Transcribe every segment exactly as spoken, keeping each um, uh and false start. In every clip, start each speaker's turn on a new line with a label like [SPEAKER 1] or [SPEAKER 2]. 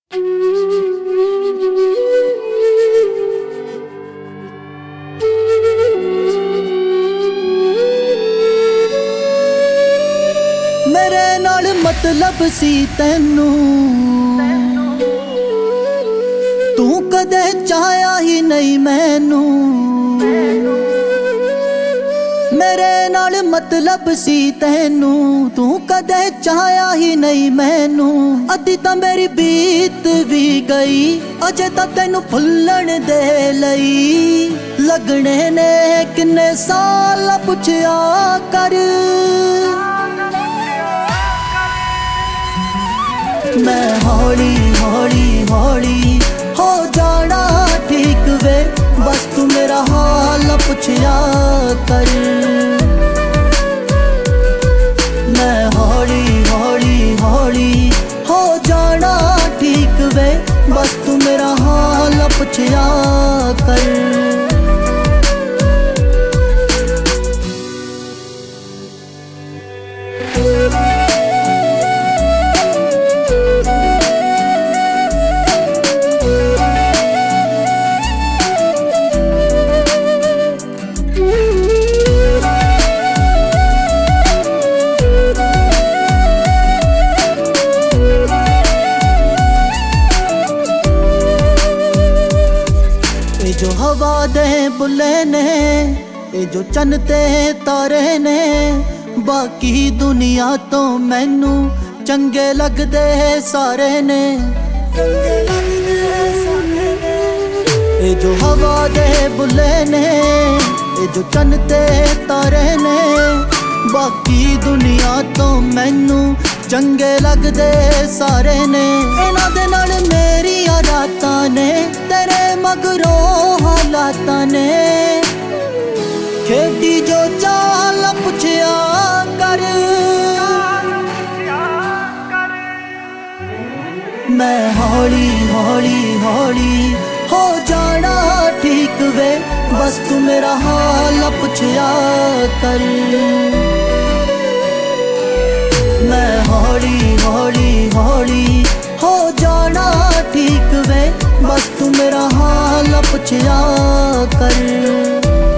[SPEAKER 1] मेरे नाल मतलब सी तैनू, तू कदे चाहया ही नहीं मैनू। मेरे नाल मतलब सी तैनू, तू कदे चाहया ही नहीं मैनू। अद्धी तां मेरी बीत भी गई, अजे तां तैनू भुल्लण दे लई लगने ने किन्ने साल पुछया कर। मैं हौली हौली हौली हो जाना ठीक वे, बस तू मेरा हाल पुछया कर। मैं हौली हौली हौली हो जाना ठीक वे, बस तू मेरा हाल पुछया कर। जो हवा दे बुले ने, ये जो चन्न ते तारे ने, बाकी दुनिया तो मैनू चंगे लगदे सारे ने। ये जो हवा दे बुले ने, ये जो चन्न ते तारे ने, बाकी दुनिया तो मैनू चंगे लगदे सारे ने। इन्हां दे नाल मेरियां रातां ने, तेरे मगरों हालातां ने, खेडी जो चाल पुछया कर। मैं हौली हौली हौली हो जाना ठीक वे, बस तू मेरा हाल पुछया कर। मैं हौली हौली हौली हो जाना ठीक वे, बस तू मेरा हाल पुछया कर।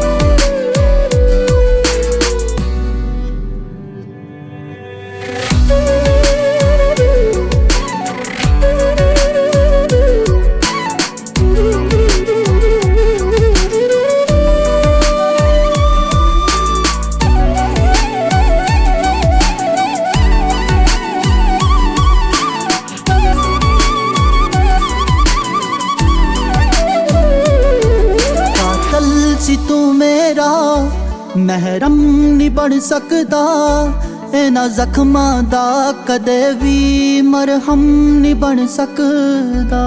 [SPEAKER 1] तू मेरा महरम नहीं बन सकदा, इन्हां जख्मां दा कदे भी मरहम नहीं बन सकदा।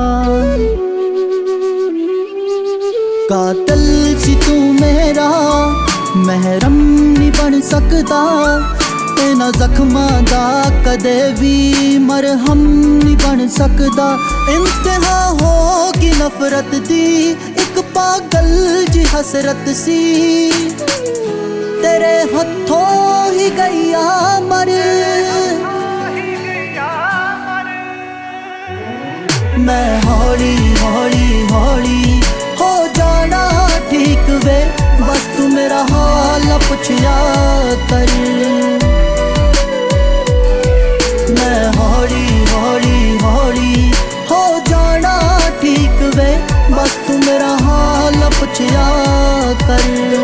[SPEAKER 1] कातिल सी तू मेरा महरम नहीं बन सकदा, इन्हां जख्मां दा कदे भी मरहम नहीं बन सकदा। इंतहा होगी नफरत दी, एक पागल जी हसरत सी, तेरे हथों ही गईया मर। मैं हौली हौली हौली हो जाना ठीक वे, बस तू मेरा हाल पुछया कर। मैं हौली हौली हौली हो जाना ठीक वे, बस तू मेरा हाल पुछया कर।